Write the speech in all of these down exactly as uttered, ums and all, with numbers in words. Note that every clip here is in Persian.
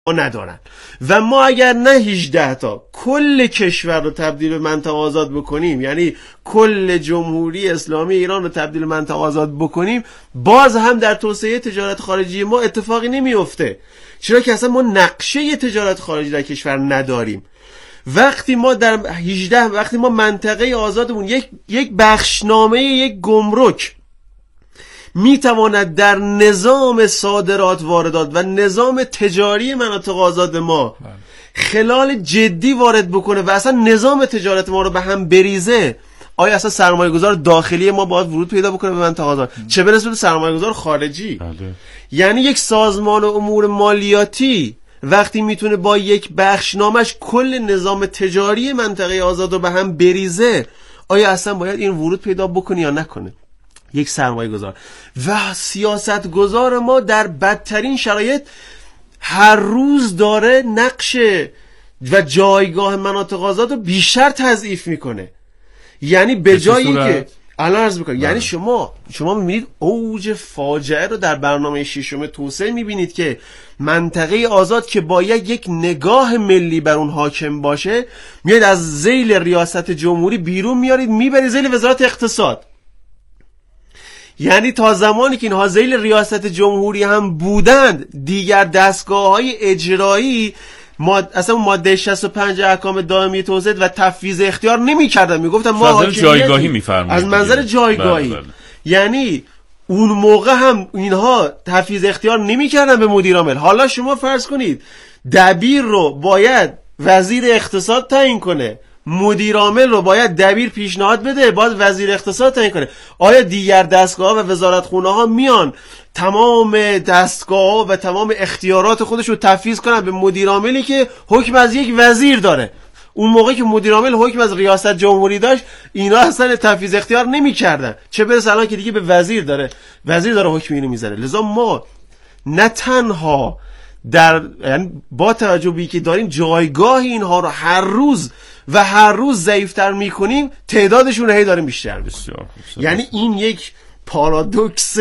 ندارن و ما اگر نه هجده تا کل کشور رو تبدیل به منطقه آزاد بکنیم، یعنی کل جمهوری اسلامی ایران رو تبدیل به منطقه آزاد بکنیم، باز هم در توسعه تجارت خارجی ما اتفاقی نمیفته، چرا که اصلا ما نقشه تجارت خارجی در کشور نداریم. وقتی ما در هجده وقتی ما منطقه آزادمون یک یک بخشنامه یک گمرک میتواند در نظام صادرات واردات و نظام تجاری مناطق آزاد ما خلال جدی وارد بکنه و اصلا نظام تجارت ما رو به هم بریزه، آیا اصلا سرمایه گذار داخلی ما باید ورود پیدا بکنه به منطقه آزاد، چه برسه به سرمایه گذار خارجی؟ بله. یعنی یک سازمان امور مالیاتی وقتی میتونه با یک بخشنامش کل نظام تجاری منطقه آزاد رو به هم بریزه، آیا اصلا باید این ورود پیدا بکنه یا نکنه یک سرمایه گذار؟ و سیاست گذار ما در بدترین شرایط هر روز داره نقش و جایگاه مناطق آزاد رو بیشتر تضعیف میکنه. یعنی به جایی که الان عرض میکنم، یعنی شما شما میبینید اوج فاجعه رو در برنامه ششم توسعه میبینید که منطقه آزاد که باید یک نگاه ملی بر اون حاکم باشه، میاد از ذیل ریاست جمهوری بیرون میارید میبرید ذیل وزارت اقتصاد. یعنی تا زمانی که اینها ذیل ریاست جمهوری هم بودند، دیگر دستگاه‌های اجرایی ماد... اصلا ماده شصت و پنج احکام دائمی توسعه و تفویض اختیار نمی‌کردن، میگفتن ما حاکمیت جایگاهی می‌فرمایید از منظر جایگاهی. بله بله. یعنی اون موقع هم اینها تفویض اختیار نمی‌کردن به مدیر عامل. حالا شما فرض کنید دبیر رو باید وزیر اقتصاد تعیین کنه، مدیر عامل رو باید دبیر پیشنهاد بده، باید وزیر اقتصاد تعیین کنه. آیا دیگر دستگاه و وزارتخونه ها میان تمام دستگاه و تمام اختیارات خودش رو تفویض کنن به مدیر عاملی که حکم از یک وزیر داره؟ اون موقع که مدیر عامل حکم از ریاست جمهوری داشت، اینا اصلا تفویض اختیار نمی‌کردن، چه برسه الان که دیگه به وزیر داره وزیر داره حکم اینو میذاره. لذا ما نه تنها در یعنی با توجه به اینکه داریم جایگاه اینها رو هر روز و هر روز ضعیف‌تر می‌کنیم، تعدادشون رو هی داریم بیشتر می‌کنیم. یعنی این یک پارادوکس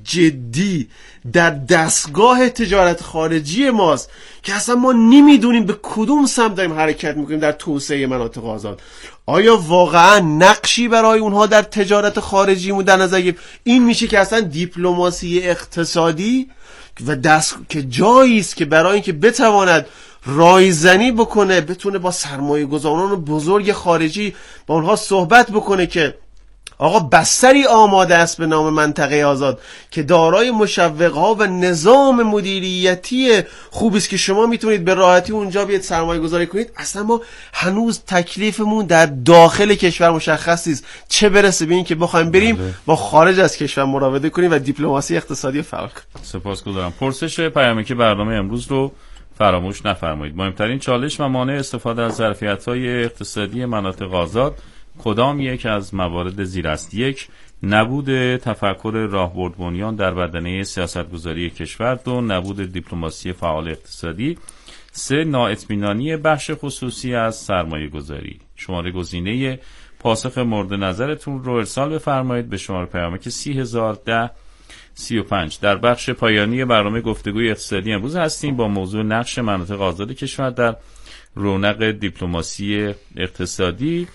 جدی در دستگاه تجارت خارجی ماست که اصلا ما نمیدونیم به کدوم سمت داریم حرکت میکنیم در توسعه مناطق آزاد. آیا واقعا نقشی برای اونها در تجارت خارجی در نظر گرفت؟ این میشه که اصلا دیپلماسی اقتصادی و دست که جایی است که برای اینکه بتواند رایزنی بکنه، بتونه با سرمایه گذاران بزرگ خارجی با اونها صحبت بکنه که آقا بستری آماده است به نام منطقه آزاد که دارای مشوق‌ها و نظام مدیریتی خوبی است که شما میتونید به راحتی اونجا بیاید سرمایه گذاری کنید. اصلا ما هنوز تکلیفمون در داخل کشور مشخص نیست، چه برسه به این که بخوایم بریم بله. با خارج از کشور مراوده کنیم و دیپلماسی اقتصادی فعال کنیم. سپاسگزارم. پرسش پیامی که برنامه امروز رو فراموش نفرمایید. مهمترین چالش و مانع استفاده از ظرفیت‌های اقتصادی مناطق آزاد کدام یک از موارد زیر است؟ یک، نبود تفکر راهبرد بنیان در بدنه سیاستگذاری کشور. دو، نبود دیپلماسی فعال اقتصادی. سه، نااطمینانی بخش خصوصی از سرمایه گذاری. شماره گزینه پاسخ مورد نظرتون رو ارسال بفرمایید به شماره پیامک سی هزار ده سی و پنج. در بخش پایانی برنامه گفتگوی اقتصادی امروز هستیم با موضوع نقش مناطق آزاد کشور در رونق دیپلماسی اقتصادی.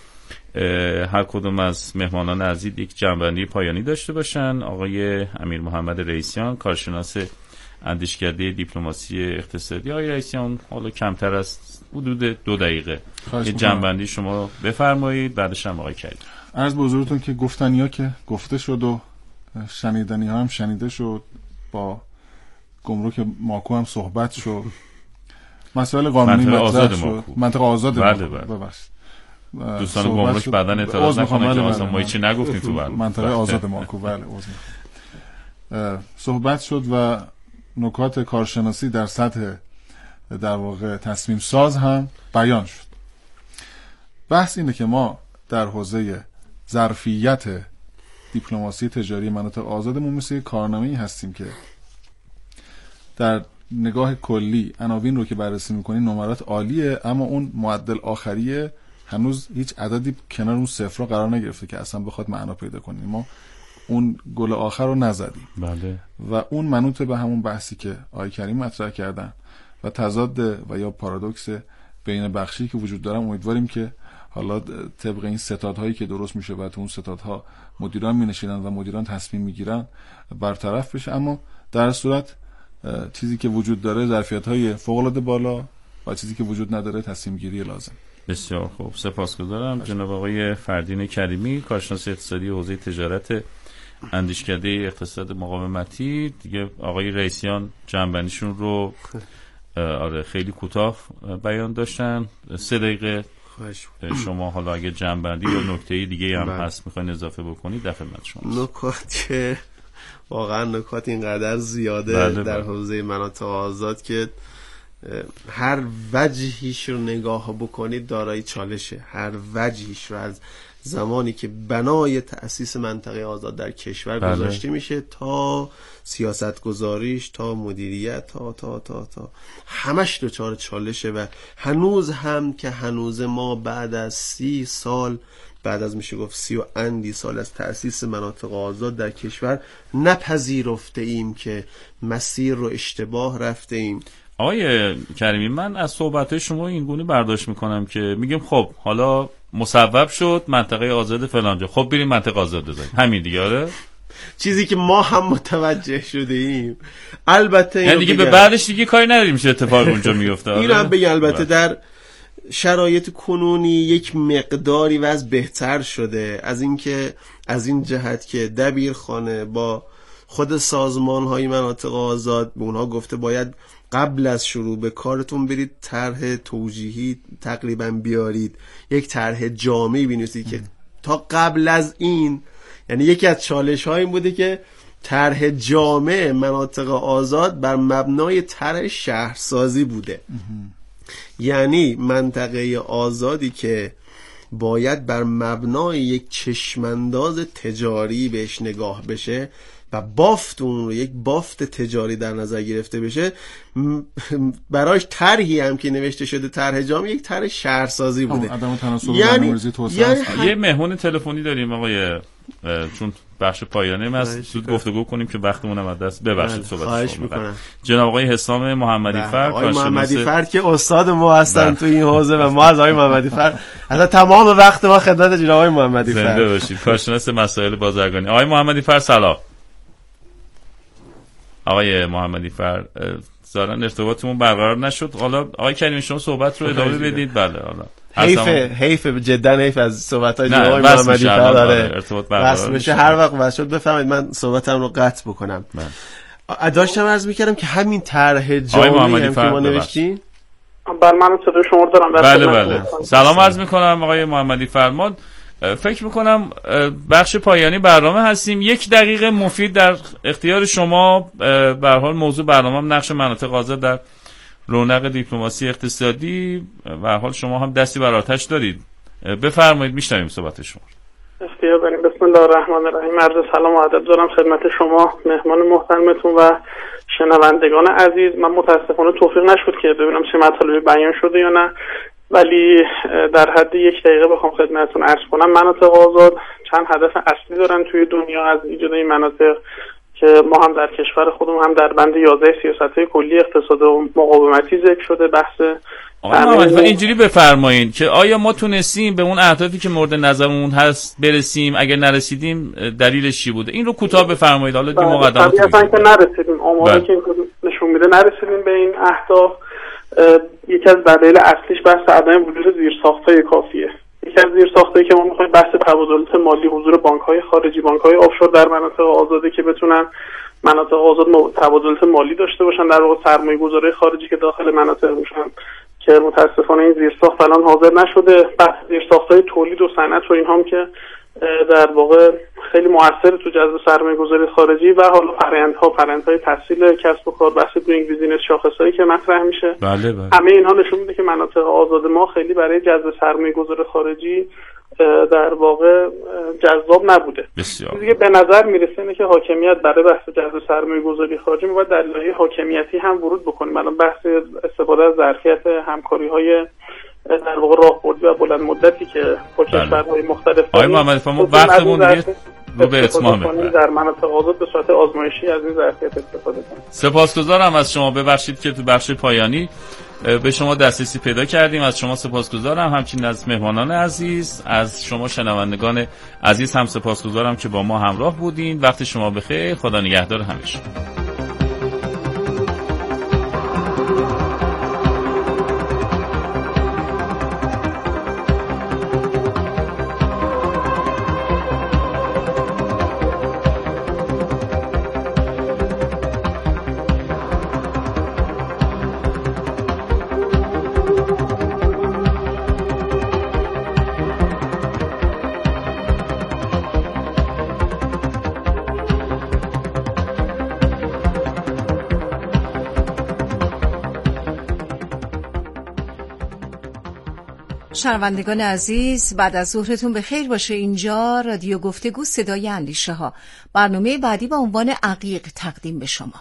هر کدوم از مهمانان عزیز یک جنبندی پایانی داشته باشن. آقای امیر محمد رئیسیان، کارشناس اندیشکده دیپلماسی اقتصادی. آقای رئیسیان، حالا کمتر از حدود دو دقیقه یه جنبندی شما بفرمایید، بعدش هم آقای کریمی. عرض به حضورتون که گفتنیا که گفته شد و شنیدنی ها هم شنیده شد، با گمرک ماکو هم صحبت شد، مسائل قانونی مطرح شد، منطقه آزاد بله ببخشید دوستان گمرک بعدن اعتراض نکنه که مثلا ما هیچی نگفتیم تو برنامه منطقه آزاد ماکو. بله عذر صحبت شد و نکات کارشناسی در سطح در واقع تصمیم ساز هم بیان شد. بحث اینه که ما در حوزه ظرفیت دیپلماسی تجاری مناطق آزادمون مثل کارنامه‌ای هستیم که در نگاه کلی عناوین رو که بررسی می‌کنیم نمرات عالیه، اما اون معدل آخریه هنوز هیچ عددی کنار اون صفر قرار نگرفته که اصلا بخواد معنا پیدا کنه. ما اون گل آخر رو نزدیم. بله. و اون منوط به همون بحثی که آقای کریم مطرح کردن و تضاد و یا پارادوکس بین بخشی که وجود داره. امیدواریم که حالا طبق این ستادهایی که درست میشه و تو اون ستادها مدیران مینشینن و مدیران تصمیم میگیرن برطرف بشه. اما در صورت چیزی که وجود داره ظرفیت‌های فوق‌العاده بالا و چیزی که وجود نداره تصمیم گیری لازم. بسیار خوب، سپاسگزارم جناب آقای فردین کریمی، کارشناس اقتصادی حوزه تجارت اندیشکده اقتصاد مقاومتی. دیگه آقای رئیسیان جنبندیشون رو آره خیلی کوتاه بیان داشتن. سه دقیقه شما حالا اگه جنبندی یا نکته دیگه هم هست میخواین اضافه بکنید در خدمت شما. نکات که واقعا نکات اینقدر زیاده بله در بله. حوزه مناطق آزاد که هر وجهیش رو نگاه بکنید دارای چالشه. هر وجهیش رو از زمانی که بنای تأسیس منطقه آزاد در کشور بله. گذاشته میشه تا سیاست گذاریش تا مدیریت تا تا تا تا همش دچار چالشه و هنوز هم که هنوز ما بعد از سی سال بعد از میشه گفت سی و اندی سال از تأسیس مناطق آزاد در کشور نپذیرفته ایم که مسیر رو اشتباه رفته ایم. آقای کریمی، من از صحبت‌های شما این گونه برداشت میکنم که میگیم خب حالا مصوب شد منطقه آزاد فلانجا، خب بریم منطقه آزاد بزنیم، همین دیگه. آره چیزی که ما هم متوجه شده ایم. البته یعنی دیگه به بعدش دیگه کاری نداریم چه اتفاقی اونجا میفته. این هم بگم البته در شرایط کنونی یک مقداری وضع بهتر شده از اینکه از این جهت که دبیرخانه با خود سازمان های مناطق آزاد به اونها گفته باید قبل از شروع به کارتون برید طرح توجیهی تقریبا بیارید، یک طرح جامعی بنویسید که تا قبل از این، یعنی یکی از چالش ها این بوده که طرح جامع مناطق آزاد بر مبنای طرح شهرسازی بوده. یعنی منطقه آزادی که باید بر مبنای یک چشمانداز تجاری بهش نگاه بشه و بافت اون رو یک بافت تجاری در نظر گرفته بشه، براش طرحی هم که نوشته شده طرح جامع یک طرح شهرسازی بوده. یعنی, یعنی یه مهمون تلفنی داریم آقای، چون بخش پایانه ما زود گفتگو کنیم که وقتمون هم از دست ببخشید صحبت شما. جناب آقای حسام محمدی فر، آقای محمدی فر که استاد ما هستن تو این حوزه و ما از آقای محمدی فر اصلا تمام وقت ما خدمت جناب آقای محمدی فر زنده باشید. کارشناس مسائل بازرگانی. آقای محمدی فر سلام. آقای محمدی فر ظاهرا ارتباطمون برقرار نشد. حالا آقای کریمی شما صحبت رو ادامه بدید. بله حالا حیفه حیفه جدا حیف از صحبت‌های جناب آقای محمدی فر داره ارتباط برقرار بشه. هر وقت واسه شد بفهمید من صحبتم رو قطع بکنم. من داشتم عرض می‌کردم که همین طرح جامعی هم که ما نوشتیم. بله من صدای شما دارم. بله بله سلام عرض می‌کنم آقای محمدی فر. فکر میکنم بخش پایانی برنامه هستیم. یک دقیقه مفید در اختیار شما. به هر حال موضوع برنامه نقش مناطق آزاد در رونق دیپلماسی اقتصادی. به هر حال شما هم دستی بر آتش دارید، بفرمایید میشنویم صحبت شما. اختیار داریم. بسم الله الرحمن الرحیم. عرض سلام و ادب دارم خدمت شما مهمان محترمتون و شنوندگان عزیز. من متاسفانه توفیق نشد که ببینم چه مطالبی بیان شده یا نه، ولی در حد یک دقیقه بخوام خدمتتون عرض کنم. مناطق آزاد چند هدف اصلی دارن توی دنیا از ایجاد این مناطق که ما هم در کشور خودمون هم در بند یازده سیاست‌های کلی اقتصاد و مقاومتی ذکر شده. بحث آقا اینجوری بفرمایین که آیا ما تونستیم به اون اهدافی که مورد نظرمون هست برسیم؟ اگر نرسیدیم دلیلش چی بوده؟ این رو کوتاه بفرمایید. حالا دیگه مقدمات طبیعتاً که نرسیدیم، آماری که نشون میده نرسیدیم به این اهداف. یکی از دلایل اصلیش بحث عدم وجود زیرساخت‌های کافیه. یکی از زیرساختایی که ما می‌خوایم بحث تبادلات مالی، حضور بانک‌های خارجی، بانک‌های آفشور در مناطق آزاده که بتونن مناطق آزاد تبادلات مالی داشته باشن، در واقع سرمایه‌گذاری خارجی که داخل مناطق باشن، که متاسفانه این زیرساخت الان حاضر نشده. بحث زیرساخت‌های تولید و صنعت و اینها هم که در واقع خیلی موثر تو جذب سرمایه‌گذاری خارجی و حالا فرآیندها فرآیندهای تسهیل کسب و کار، بحث دوینگ بیزینس، شاخصایی که مطرح میشه. بله بله. همه اینها نشون میده که مناطق آزاد ما خیلی برای جذب سرمایه‌گذار خارجی در واقع جذاب نبوده. بسیار. دیگه به نظر میرسه اینه که حاکمیت برای بحث جذب سرمایه‌گذاری خارجی باید در لایه حاکمیتی هم ورود بکنیم. الان بحث استفاده از ظرفیت همکاری‌های در واقع راهبردی و بلند مدتی که با کشورهای مختلف آقای محمدی فر ما وقتمون دیگه رو به اتمام ببریم، در مناطق آزاد به صورت آزمایشی از این ظرفیت استفاده کنیم. سپاسگزارم از شما. ببخشید که تو بخش پایانی به شما دسترسی پیدا کردیم. از شما سپاسگزارم، همچنین از مهمانان عزیز، از شما شنوندگان عزیز هم سپاسگزارم که با ما همراه بودین. وقت شما بخیر، خدا نگهدار همیشه. شنوندگان عزیز، بعد از ظهرتون بخیر باشه. اینجا رادیو گفتگو صدای اندیشه ها. برنامه بعدی با عنوان عقیق تقدیم به شما.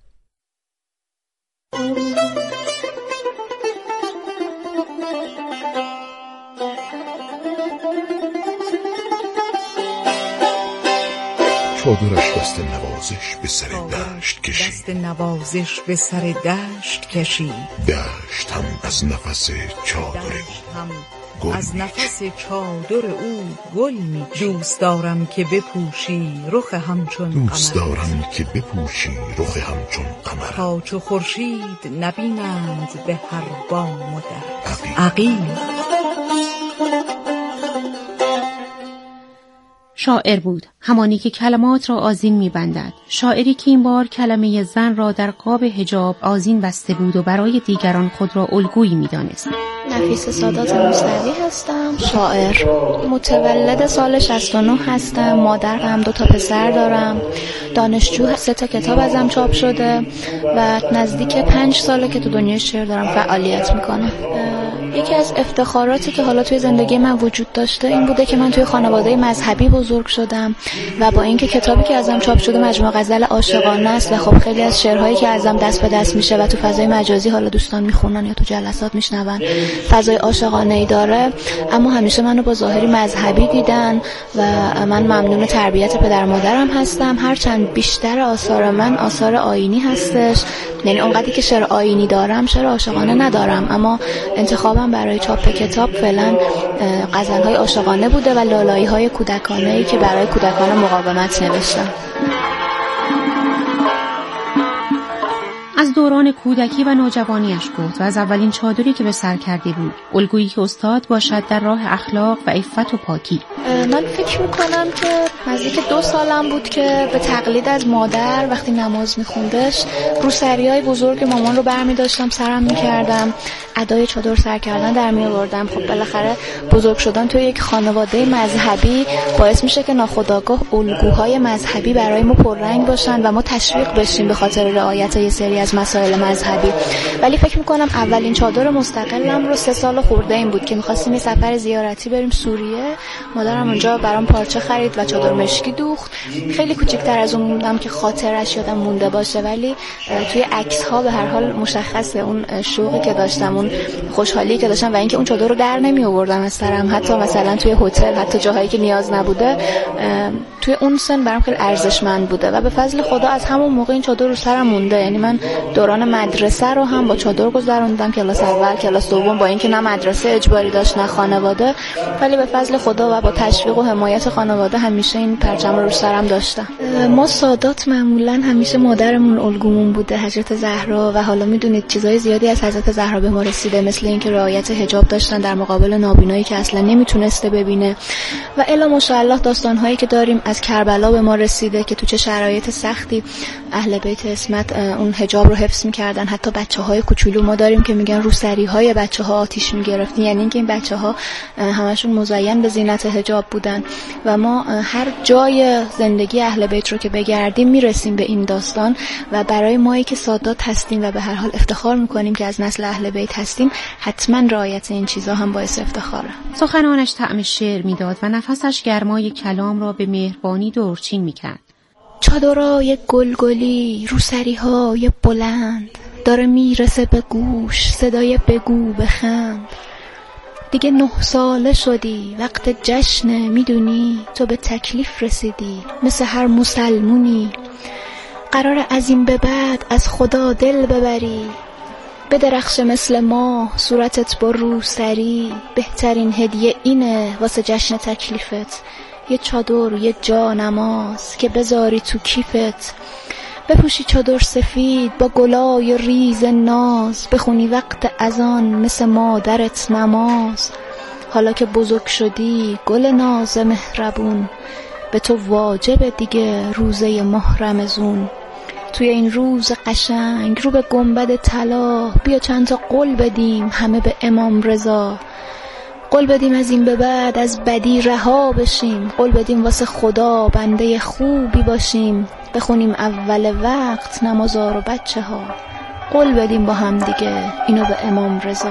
چادرش دست نوازش به سر دشت کشید، دست نوازش به سر دشت کشید، دشت هم از نفس چادر او از نفس چادر او گل می. دوست دارم که بپوشی رخ همچون قمر، دوست دارم که بپوشی رخ همچون قمر، تا چو خورشید نبینند به هر بام و در. عقیل شاعر بود، همانی که کلمات را آذین می‌بندد. شاعری که این بار کلمه زن را در قاب حجاب آذین بسته بود و برای دیگران خود را الگویی می‌دانست. نفیس سادات موسوی هستم، شاعر، متولد سال شصت و نه هستم، مادر هم دو تا پسر دارم، دانشجو، سه تا کتاب ازم چاپ شده و نزدیک پنج ساله که تو دنیای شعر دارم فعالیت میکنم. یکی از افتخاراتی که حالا توی زندگی من وجود داشته این بوده که من توی خانواده مذهبی بزرگ شدم و با اینکه کتابی که ازم چاپ شده مجموعه غزل عاشقانه است و خب خیلی از شعرهایی که ازم دست به دست میشه و تو فضای مجازی حالا دوستان میخونن یا تو جلسات میشنون فضای عاشقانه‌ای داره، اما همیشه منو با ظاهری مذهبی دیدن و من ممنون تربیت پدر مادرم هستم. هرچند بیشتر آثار من آثار آیینی هستش، یعنی اونقدری که شعر آیینی دارم شعر عاشقانه ندارم، اما انتخابم برای چاپ کتاب فعلا غزل‌های عاشقانه بوده و لالایی‌های کودکانه‌ای که برای کودکان مقاومت نوشتم. از دوران کودکی و نوجوانیش گفت و از اولین چادری که به سر کرده بود، الگویی که استاد باشد در راه اخلاق و عفت و پاکی. من فکر میکنم که نزدیک دو سالم بود که به تقلید از مادر وقتی نماز میخوندش روسریای بزرگ مامان رو برمی داشتم سرم میکردم، ادای چادر سر کردن در می آوردم. خب بالاخره بزرگ شدن توی یک خانواده مذهبی باعث میشه که ناخودآگاه الگوهای مذهبی برای ما پررنگ باشن و ما تشویق بشیم به خاطر رعایت یه سری از مسائل مذهبی. ولی فکر میکنم اولین چادر مستقلم رو سه سال خورده این بود که میخواستیم یه سفر زیارتی بریم سوریه. مادرم اونجا برام پارچه خرید و چادر مشکی دوخت. خیلی کوچیک‌تر از اون بودم که خاطرش یادم مونده باشه، ولی توی عکس‌ها به هر حال مشخصه اون شوقی که داشتم، اون خوشحالی که داشتم و اینکه اون چادر رو در نمی آوردم از سرم، حتی مثلا توی هتل، حتی جاهایی که نیاز نبوده، توی اون سن برام خیلی ارزشمند بوده و به فضل خدا از همون موقع این چادر رو سرم مونده. یعنی من دوران مدرسه رو هم با چادر گذروندم، کلاس اول، کلاس دوم، با اینکه نه مدرسه اجباری داشت نه خانواده، ولی به فضل خدا و با تشویق و حمایت خانواده همیشه این پرچم رو رو سرم داشتم. ما سادات معمولا همیشه مادرمون الگومون بوده، حضرت زهرا، و حالا میدونید چیزای زیادی از حضرت زهرا به ما رسیده، مثل اینکه رعایت حجاب داشتن در مقابل نابینایی که اصلا نمیتونسته ببینه و الا ماشاءالله داستان‌هایی که داریم از کربلا به ما رسیده که تو چه شرایط سختی اهل بیت عصمت اون حجاب رو حفظ می‌کردن. حتی بچه‌های کوچولو ما داریم که میگن روسری‌های بچه‌ها آتیش می‌گرفت، یعنی اینکه این بچه‌ها همشون مزین به زینت حجاب بودن و ما هر جای زندگی اهل بیت رو که بگردیم میرسیم به این داستان و برای مایی که سادات هستیم و به هر حال افتخار می‌کنیم که از نسل اهل بیت هستیم، حتما رعایت این چیزا هم باعث افتخاره. سخنانش طعم شعر میداد و نفسش گرمای کلام را به مهربانی دورچین میکرد. چادرای گلگلی، روسری‌های بلند، داره میرسه به گوش صدای بگو بخند. دیگه نه ساله شدی، وقت جشنه، میدونی تو به تکلیف رسیدی، مثل هر مسلمونی قرار از این به بعد از خدا دل ببری، به درخش مثل ماه صورتت با روسری، بهترین هدیه اینه واسه جشن تکلیفت، یه چادر یه جا نماز که بذاری تو کیفت، بپوشی چادر سفید با گلای ریز ناز، بخونی وقت اذان مثل مادرت نماز، حالا که بزرگ شدی گل ناز مهربون، به تو واجب دیگه روزه ماه رمضون، توی این روز قشنگ رو به گنبد طلا، بیا چند تا قول بدیم همه به امام رضا، قول بدیم از این به بعد از بدی رها بشیم، قول بدیم واسه خدا بنده خوبی باشیم، بخونیم اول وقت نمازا رو بچه ها، قول بدیم با هم دیگه اینو به امام رضا.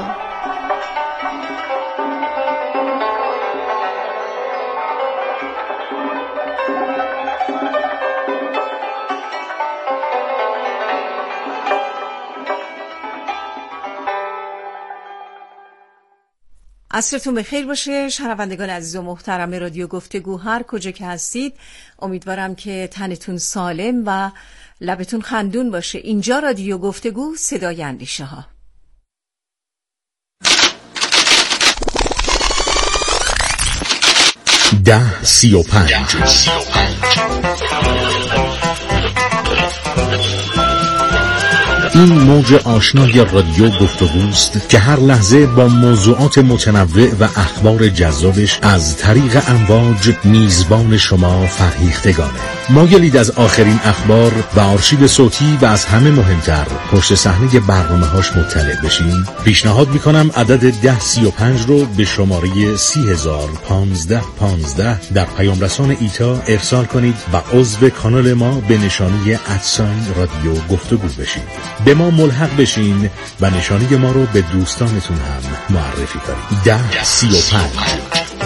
عصرتون بخیر باشه شنوندگان عزیز و محترم رادیو گفتگو، هر کجا که هستید امیدوارم که تنتون سالم و لبتون خندون باشه. اینجا رادیو گفتگو، صدای اندیشه ها. ده سی و پنج این موج آشنای رادیو گفتگوست که هر لحظه با موضوعات متنوع و اخبار جذابش از طریق امواج میزبان شما فرهیختگانه. مایلید از آخرین اخبار و آرشیو صوتی و از همه مهمتر پشت صحنه برنامه‌هاش مطلع بشین؟ پیشنهاد میکنم عدد ده سی و پنج رو به شماره سی هزار پانزده پانزده در پیام رسان ایتا ارسال کنید و عضو کانال ما به نشانی ادساین رادیو گفتگو بشید. به ما ملحق بشین و نشانی ما رو به دوستانتون هم معرفی کنید. ده سی و پنج.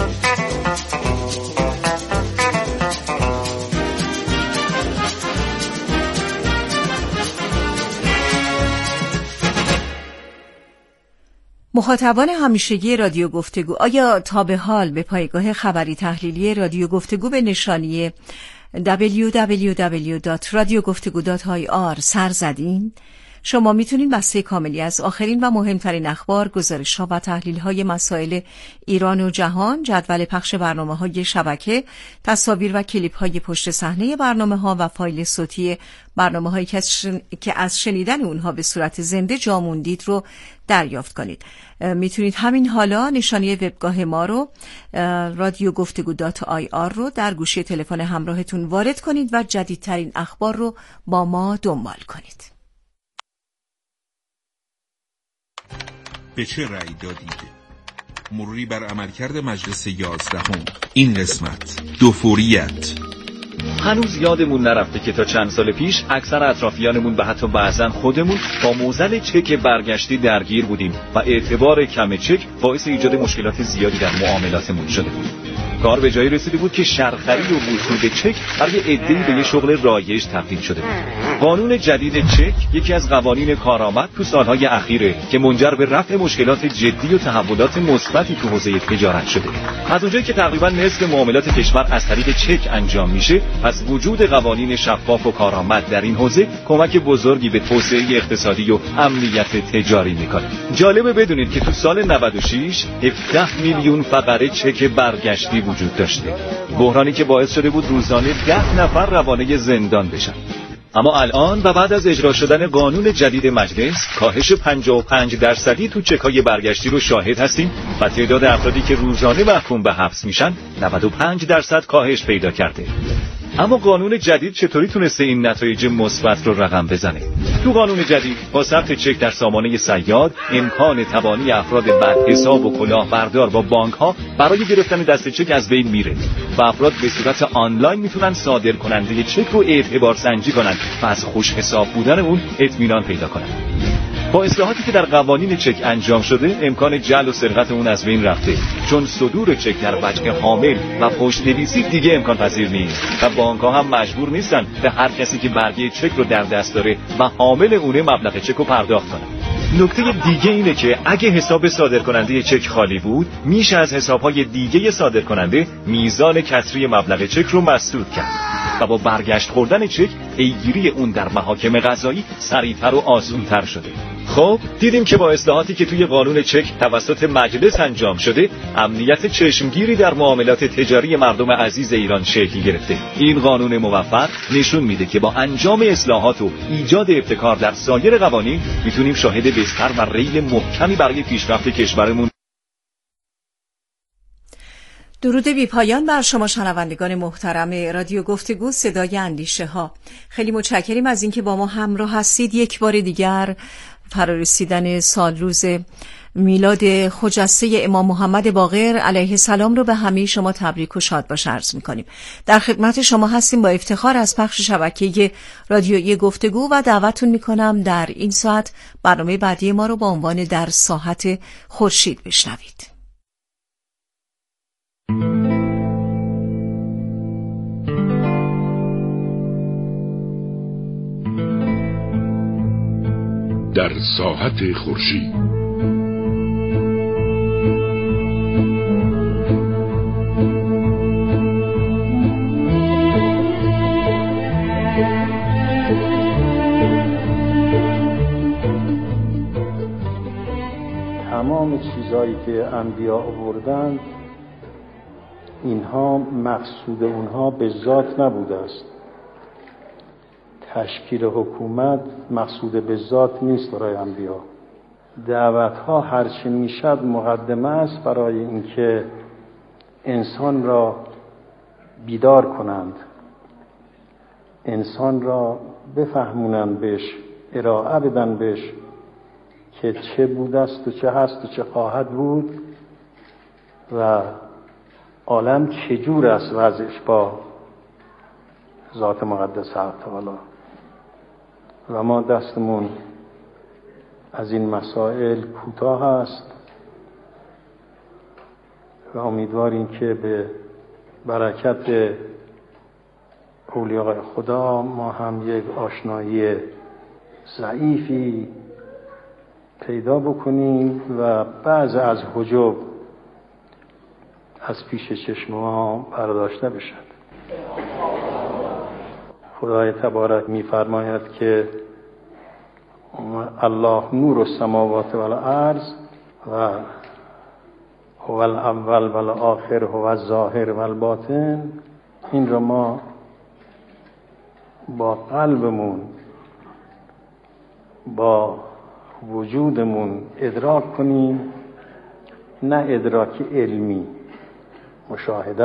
مخاطبان همیشگی رادیو گفتگو، آیا تا به حال به پایگاه خبری تحلیلی رادیو گفتگو به نشانی دبلیو دبلیو دبلیو دات رادیو گفتگو دات آی آر سر زدین؟ شما میتونید بسته کاملی از آخرین و مهمترین اخبار، گزارش‌ها و تحلیل‌های مسائل ایران و جهان، جدول پخش برنامه‌های شبکه، تصاویر و کلیپ‌های پشت صحنه برنامه‌ها و فایل صوتی برنامه‌هایی که از, شن... که از شنیدن اونها به صورت زنده جا موندید رو دریافت کنید. میتونید همین حالا نشانی وبگاه ما رو رادیو گفتگو دات آی آر رو در گوشی تلفن همراهتون وارد کنید و جدیدترین اخبار رو با ما دنبال کنید. به چه رأی دادید؟ مروری بر عملکرد مجلس یازدهم. این قسمت دوفوریت. هنوز یادمون نرفته که تا چند سال پیش اکثر اطرافیانمون و حتی بعضن خودمون با موزل چک برگشتی درگیر بودیم و اعتبار کم چک باعث ایجاد مشکلات زیادی در معاملاتمون شده بود. کار به جایی رسیده بود که شرخری و وصول چک برای عده‌ای به یه شغل رایج تبدیل شده بود. قانون جدید چک یکی از قوانین کارآمد تو سالهای اخیره که منجر به رفع مشکلات جدی و تحولات مثبتی تو حوزه تجارت شده. از اونجایی که تقریبا نصف معاملات کشور از طریق چک انجام میشه، پس وجود قوانین شفاف و کارآمد در این حوزه کمک بزرگی به توسعه اقتصادی و امنیت تجاری میکنه. جالبه بدونید که تو سال نود و شش هفده میلیون فقره چک برگشتی وجود داشته، بحرانی که باعث شده بود روزانه ده نفر روانه زندان بشن. اما الان و بعد از اجرا شدن قانون جدید مجلس، کاهش پنجاه و پنج درصدی تو چک‌های برگشتی رو شاهد هستیم و تعداد افرادی که روزانه محکوم به حبس میشن نود و پنج درصد کاهش پیدا کرده. اما قانون جدید چطوری تونسته این نتایج مثبت رو رقم بزنه؟ تو قانون جدید با ثبت چک در سامانه صیاد، امکان تبانی افراد بدحساب و کلاهبردار با بانک‌ها برای گرفتن دست چک از بین میره و افراد به صورت آنلاین میتونن صادر کننده چک رو اعتبار سنجی کنن و از خوش حساب بودن اون اطمینان پیدا کنن. با اصلاحاتی که در قوانین چک انجام شده، امکان جعل و سرقت اون از بین رفته، چون صدور چک در وجه حامل و پشت‌نویسی دیگه امکان پذیر نیست و بانک‌ها هم مجبور نیستن به هر کسی که برگه چک رو در دست داره و حامل اونه مبلغ چک رو پرداخت کنن. نکته دیگه اینه که اگه حساب صادرکننده چک خالی بود، میشه از حسابهای دیگه صادرکننده میزان کسری مبلغ چک رو مسدود کرد و با برگشت خوردن چک پیگیری اون در محاکم قضایی سریعتر و آسان‌تر شده. خب دیدیم که با اصلاحاتی که توی قانون چک توسط مجلس انجام شده، امنیت چشمگیری در معاملات تجاری مردم عزیز ایران شکل گرفته. این قانون موفق نشون میده که با انجام اصلاحات و ایجاد ابتکار در سایر قوانین میتونیم شاهد بستر و ریل محکمی برای پیشرفت کشورمون. درود بی پایان بر شما شنوندگان محترم رادیو گفتگو صدای اندیشه ها. خیلی متشکریم از اینکه با ما همراه هستید. یک بار دیگر فرارسیدن سال روز میلاد خجسته امام محمد باقر علیه السلام رو به همه شما تبریک و شادباش عرض می‌کنیم. در خدمت شما هستیم با افتخار از پخش شبکه رادیویی گفتگو و دعوتتون می‌کنم در این ساعت برنامه بعدی ما رو با عنوان در ساحت خورشید بشنوید. در ساحت خورشید. تمام چیزایی که انبیا آوردند، اینها مقصود اونها به ذات نبوده است. تشکیل حکومت مقصود به ذات نیست برای انبیا. دعوتها هرچی میشد مقدمه است برای اینکه انسان را بیدار کنند، انسان را بفهمونند، بهش ارائه بدن بهش که چه بوده است و چه هست و چه خواهد بود و عالم چجور است وضعش با ذات مقدس حق تعالی. و ما دستمون از این مسائل کوتاه است و امیدواریم که به برکت اولیاء خدا ما هم یک آشنایی ضعیفی پیدا بکنیم و بعض از حجب از پیش چشم ما برداشته بشد. خدای تبارک می‌فرماید که الله نور السماوات والارض و هو الاول و الاخر هو الظاهر و الباطن. این را ما با قلبمون، با وجودمون ادراک کنیم، نه ادراک علمی، مشاهده.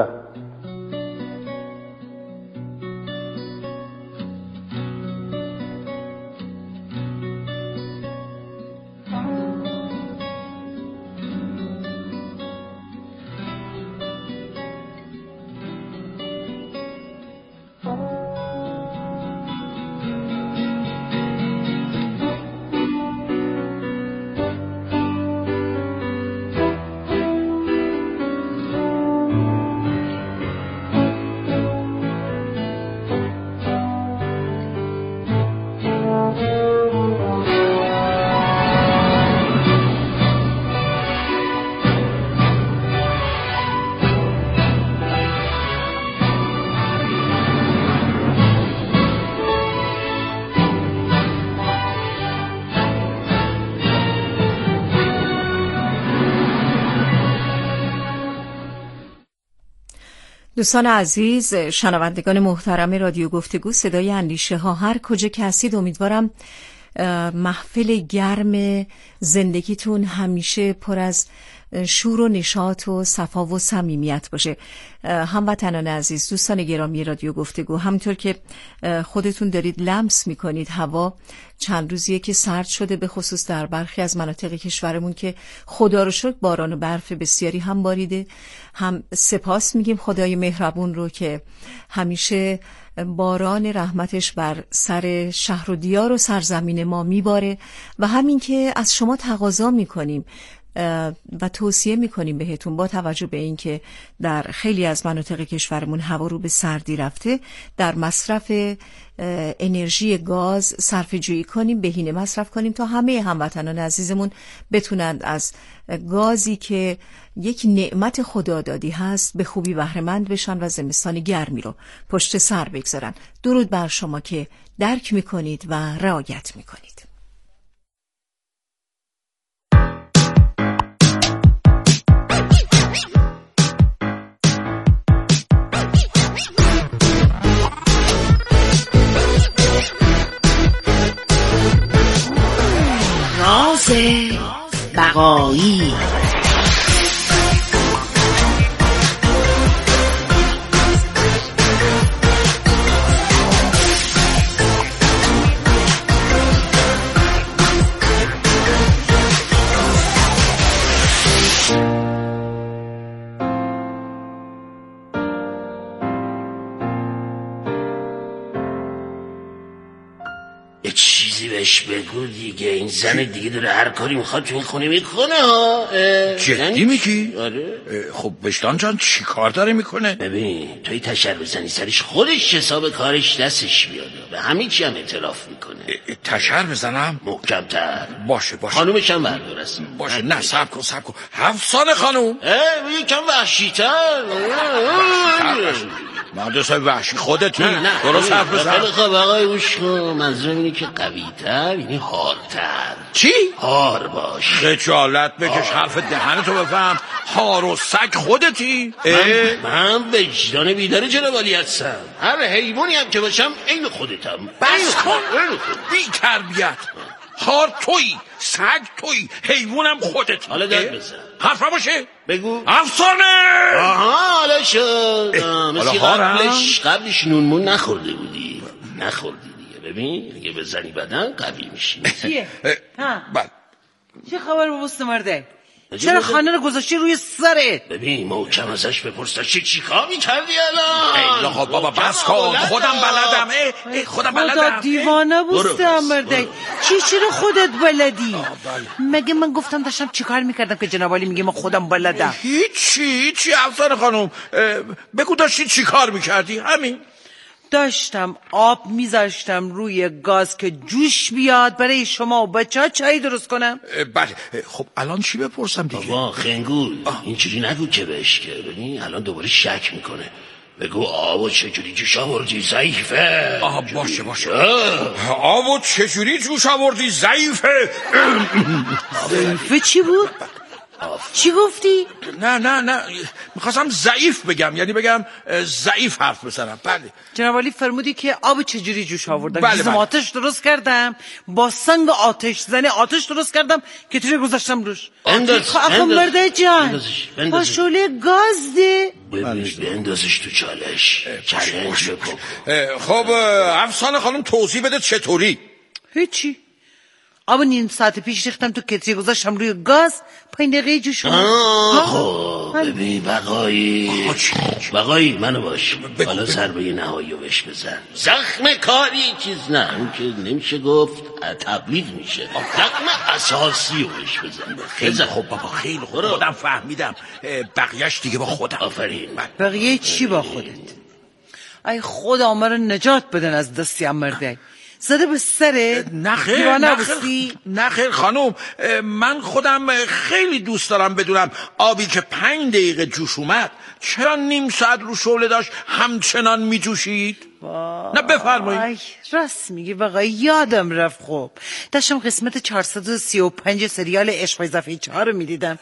دوستان عزیز، شنوندگان محترم رادیو گفتگو صدای اندیشه ها، هر کجا که هستید امیدوارم محفل گرم زندگیتون همیشه پر از شور و نشاط و صفا و صمیمیت باشه. هموطنان عزیز، دوستان گرامی رادیو گفتگو، همونطور که خودتون دارید لمس میکنید هوا چند روزیه که سرد شده، به خصوص در برخی از مناطق کشورمون که خدا رو شکر باران و برف بسیاری هم باریده. هم سپاس میگیم خدای مهربون رو که همیشه باران رحمتش بر سر شهر و دیار و سرزمین ما میباره و همین که از شما تقاضا میکنیم و توصیه میکنیم بهتون با توجه به اینکه در خیلی از مناطق کشورمون هوا رو به سردی رفته، در مصرف انرژی گاز صرفه جویی کنیم، بهینه مصرف کنیم تا همه هموطنان عزیزمون بتونند از گازی که یک نعمت خدادادی هست به خوبی بهره مند بشن و زمستان گرمی رو پشت سر بگذارن. درود بر شما که درک میکنید و رعایت میکنید. راز بقایی. چیزی بهش بگو دیگه، این زن دیگه داره هر کاری میخواد تو این خونه میکنه ها. جدی میگی؟ آره. خب بشتان جان چی کار داره میکنه؟ ببین توی تشر بزنی سرش خودش حساب کارش دستش بیاد، به همین چی هم اعتراف میکنه. تشر بزنم؟ محکمتر. باشه باشه. خانومش هم بردار است. باشه. نه صبر کن صبر کن. هفسانه خانوم یکم وحشی‌تر. مهندس وحشی خودتی. درست حرف بزن. خیلی خوب آقای اوش کن. منظورم اینه که قوی‌تر یعنی هارتر. چی؟ هار باش. خجالت بکش، حرف دهنتو بفهم. هار و سگ خودتی؟ من, من وجدان بیدار جناب عالی هستم. هر حیوانی هم که باشم عین خودتم. بس کن. بی تربیت. هار تویی، سگ تویی، حیوانم خودت. حالا داد بزن. حرف باشه بگو. افسانه. آها حالا شد. مثل قبلش قبلش نونمون نخورده بودی. نخوردی دیگه. ببین اگه بزنی بدن قوی میشی. چیه؟ ها بله. چه خبر با بست مرده؟ چرا خانه رو گذاشتی روی سرت؟ ببین محکم ازش بپرس چی چی کار میکردی الان؟ ای خب بابا بس کن، خودم بلدم. ای خودم بلدم. خدا دیوانه بسته مرده. چی چرا خودت بلدی؟ مگه من گفتم داشتم چی کار میکردم که جناب عالی میگه من خودم بلدم؟ هیچی هیچی افسانه خانم، بگو داشتی چی کار میکردی؟ همین. داشتم آب میذاشتم روی گاز که جوش بیاد برای شما و بچه ها چای درست کنم. بله. خب الان چی بپرسم دیگه؟ بابا خنگول اینجوری نگو که بهش که ببین الان دوباره شک میکنه. بگو آبو چجوری جوش آوردی ضعیفه. آه باشه باشه. آبو چجوری جوش آوردی ضعیفه. ضعیفه چی بود؟ چی گفتی؟ نه نه نه میخواستم ضعیف بگم، یعنی بگم ضعیف حرف بزنم. بله جناب عالی فرمودی که آب چجوری جوش آوردم. بله بله. آتش درست کردم با سنگ آتش زنی آتش درست کردم که توی گذاشتم روش. انداز آخه مرده جان با شعله گاز ده. ببین بندازش تو چالش. چالش بکن. خب افسانه خانم توضیح بده چطوری؟ هیچی. آب نیم ساعت پیش ریختم تو کتری گذاشتم روی گاز پنج دقیقه جوش اومد. خب ببین بقایی بقایی منو باش. حالا ضربه نهایی رو بهش بزن. زخم کاری چیز نه اون که نمیشه گفت تبلیغ میشه. زخم اساسی رو بهش بزن. خیلی خوب بابا خیلی خوب. خودم فهمیدم. بقیهش دیگه با خودم. آفرین. بقیه چی با خودت؟ ای خدا ما رو نجات بدن از دستی هم مرده. زده به سره؟ نخیر نخیر نخیر خانوم، من خودم خیلی دوست دارم بدونم آبی که پنج دقیقه جوش اومد چرا نیم ساعت رو شعله داشت همچنان می جوشید؟ نه بفرمایید. راست میگی بقای یادم رفت. خب داشتم قسمت چهارصد و سی و پنج سریال عشق اضافه چهار رو میدیدم.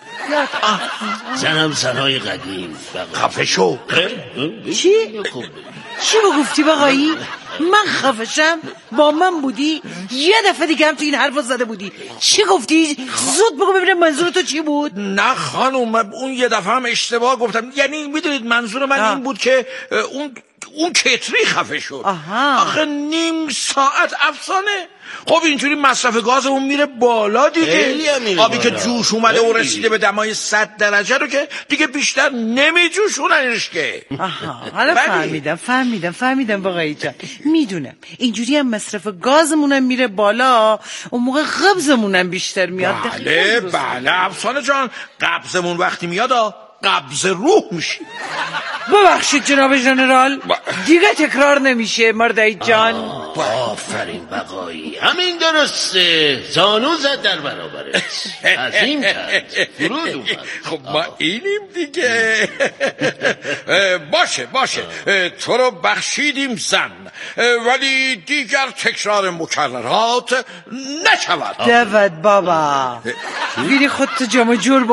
زنم زنهای قدیم. خفه شو. چی؟ چی بگفتی بقایی؟ من خفشم؟ با من بودی؟ یه دفعه دیگه هم تو این حرف زده بودی. چی گفتی؟ زود بگو ببینم منظور تو چی بود؟ نه خانم اون یه دفعه هم اشتباه گفتم. یعنی میدونید منظور من آه. این بود که اون اون کتری خفه شد. آها. آخه نیم ساعت افسانه. خب اینجوری مصرف گازمون میره بالا دیگه. آبی که جوش اومده و رسیده به دمای صد درجه رو که دیگه بیشتر نمیجوشوننش که. آها حالا فهمیدم فهمیدم فهمیدم باقایی جان، میدونم اینجوری هم مصرف گازمونم میره بالا، اون موقع قبضمونم بیشتر میاد. بله بله افسانه جان، قبضمون وقتی میاد قبض روح میشه. ببخشید جناب ژنرال، دیگه تکرار نمیشه مردای جان. آفرین بقایی، همین درسته، زانو زد در برابرت، عظیم کرد، فرود اومد. خب ما اینیم دیگه. باشه باشه، تو رو بخشیدیم زن، ولی دیگر تکرار مکررات نشود. دود بابا، بیری خودتو جمع جور